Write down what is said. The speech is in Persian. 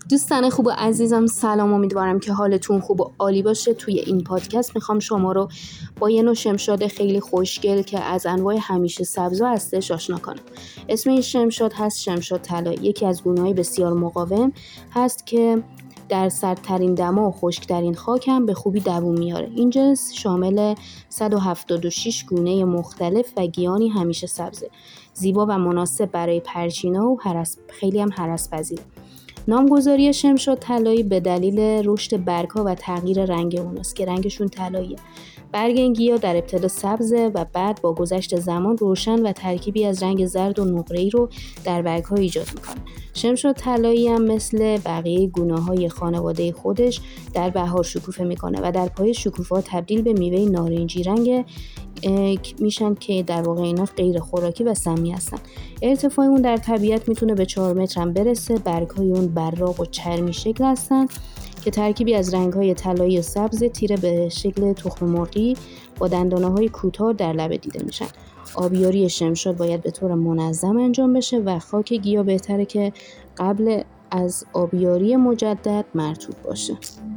دوستان خوب و عزیزم، سلام. امیدوارم که حالتون خوب و عالی باشه. توی این پادکست میخوام شما رو با یه نوع شمشاد خیلی خوشگل که از انواع همیشه سبزا هستش آشنا کنم. اسم این شمشاد هست شمشاد طلایی. یکی از گونه‌های بسیار مقاوم هست که در سردترین دما و خشکترین خاک هم به خوبی دووم میاره. این جنس شامل 176 گونه مختلف و گیاهی همیشه سبزه. زیبا و مناسب برای پرچینا و خیلی هم هرس‌پذیر. نامگذاری شمشاد طلایی به دلیل رشد برگ‌ها و تغییر رنگ اوناست که رنگشون طلاییه. برگ این گیاه در ابتدا سبزه و بعد با گذشت زمان روشن و ترکیبی از رنگ زرد و نقره‌ای رو در برگ‌ها ایجاد میکنه. شمشاد طلایی هم مثل بقیه گونه‌های خانواده خودش در بهار شکوفه میکنه و در پای شکوفه‌ها تبدیل به میوه نارنجی رنگ میشن که در واقع اینا غیر خوراکی و سمی هستن. ارتفاع اون در طبیعت میتونه به 4 متر هم برسه. برگ‌های اون براق و چرمی شکل هستن که ترکیبی از رنگ‌های طلایی و سبز تیره به شکل تخم مرغی با دندانه‌های کوتاه در لبه دیده میشن. آبیاری شمشاد باید به طور منظم انجام بشه و خاک گیاه بهتره که قبل از آبیاری مجدد مرطوب باشه.